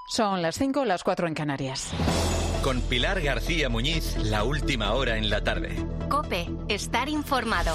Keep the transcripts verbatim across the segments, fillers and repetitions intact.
Son las cinco, las cuatro en Canarias. Con Pilar García Muñiz, la última hora en la tarde. COPE, estar informado.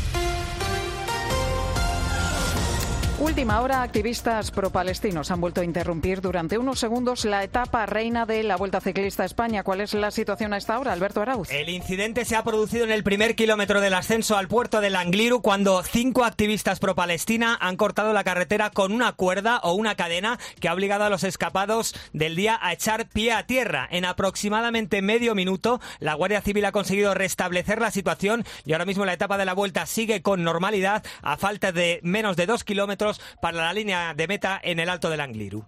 Última hora, activistas pro-palestinos han vuelto a interrumpir durante unos segundos la etapa reina de la Vuelta Ciclista a España. ¿Cuál es la situación a esta hora, Alberto Arauz? El incidente se ha producido en el primer kilómetro del ascenso al puerto de Langliru, cuando cinco activistas pro-Palestina han cortado la carretera con una cuerda o una cadena que ha obligado a los escapados del día a echar pie a tierra. En aproximadamente medio minuto, la Guardia Civil ha conseguido restablecer la situación y ahora mismo la etapa de la Vuelta sigue con normalidad a falta de menos de dos kilómetros para la línea de meta en el Alto del Angliru.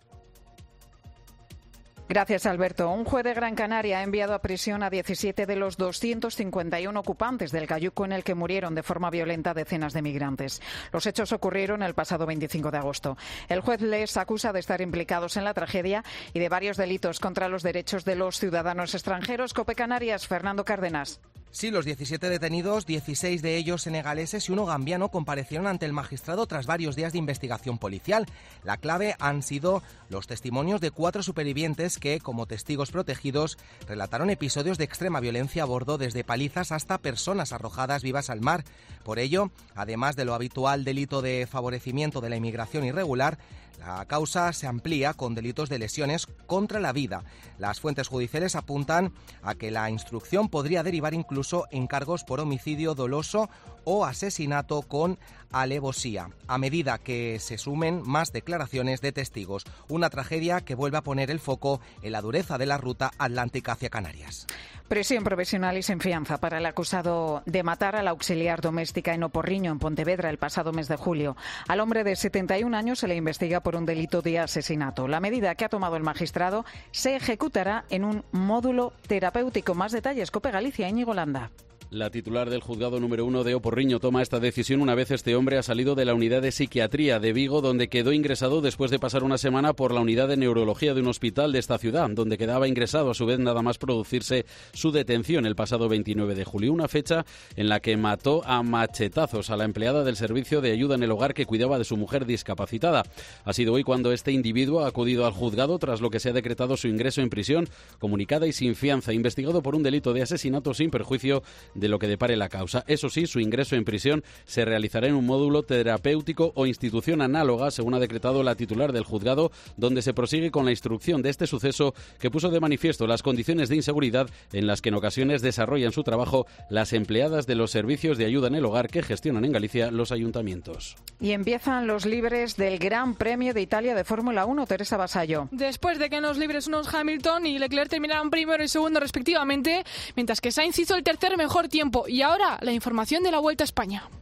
Gracias, Alberto. Un juez de Gran Canaria ha enviado a prisión a diecisiete de los doscientos cincuenta y uno ocupantes del cayuco en el que murieron de forma violenta decenas de migrantes. Los hechos ocurrieron el pasado veinticinco de agosto. El juez les acusa de estar implicados en la tragedia y de varios delitos contra los derechos de los ciudadanos extranjeros. COPE Canarias, Fernando Cárdenas. Sí, los diecisiete detenidos, dieciséis de ellos senegaleses y uno gambiano, comparecieron ante el magistrado tras varios días de investigación policial. La clave han sido los testimonios de cuatro supervivientes que, como testigos protegidos, relataron episodios de extrema violencia a bordo, desde palizas hasta personas arrojadas vivas al mar. Por ello, además de lo habitual delito de favorecimiento de la inmigración irregular, la causa se amplía con delitos de lesiones contra la vida. Las fuentes judiciales apuntan a que la instrucción podría derivar incluso en cargos por homicidio doloso o asesinato con alevosía, a medida que se sumen más declaraciones de testigos. Una tragedia que vuelve a poner el foco en la dureza de la ruta atlántica hacia Canarias. Prisión provisional y sin fianza para el acusado de matar a la auxiliar doméstica en Oporriño, en Pontevedra, el pasado mes de julio. Al hombre de setenta y un años se le investiga por un delito de asesinato. La medida que ha tomado el magistrado se ejecutará en un módulo terapéutico. Más detalles, COPE Galicia, Íñigo Landa. La titular del juzgado número uno de Oporriño toma esta decisión una vez este hombre ha salido de la unidad de psiquiatría de Vigo, donde quedó ingresado después de pasar una semana por la unidad de neurología de un hospital de esta ciudad, donde quedaba ingresado a su vez nada más producirse su detención el pasado veintinueve de julio, una fecha en la que mató a machetazos a la empleada del servicio de ayuda en el hogar que cuidaba de su mujer discapacitada. Ha sido hoy cuando este individuo ha acudido al juzgado tras lo que se ha decretado su ingreso en prisión comunicada y sin fianza, investigado por un delito de asesinato sin perjuicio de lo que depare la causa. Eso sí, su ingreso en prisión se realizará en un módulo terapéutico o institución análoga, según ha decretado la titular del juzgado, donde se prosigue con la instrucción de este suceso que puso de manifiesto las condiciones de inseguridad en las que en ocasiones desarrollan su trabajo las empleadas de los servicios de ayuda en el hogar que gestionan en Galicia los ayuntamientos. Y empiezan los libres del Gran Premio de Italia de Fórmula uno, Teresa Basallo. Después de que en los libres unos Hamilton y Leclerc terminaran primero y segundo respectivamente, mientras que Sainz hizo el tercer mejor tiempo. Y ahora la información de la Vuelta a España.